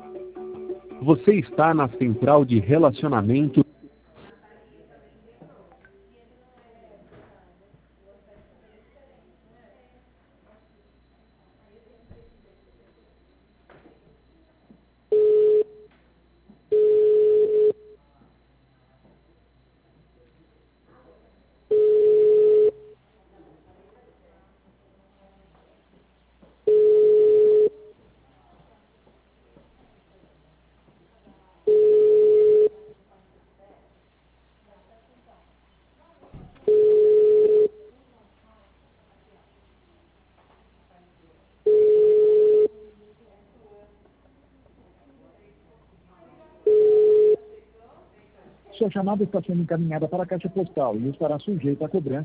Você está na central de relacionamento. Sua chamada está sendo encaminhada para a caixa postal e estará sujeita a cobrança.